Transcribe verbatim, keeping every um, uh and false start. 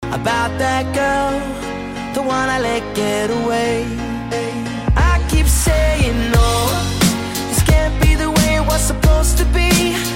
about that girl, the one I let get away. I keep saying no, this can't be the way it was supposed to be.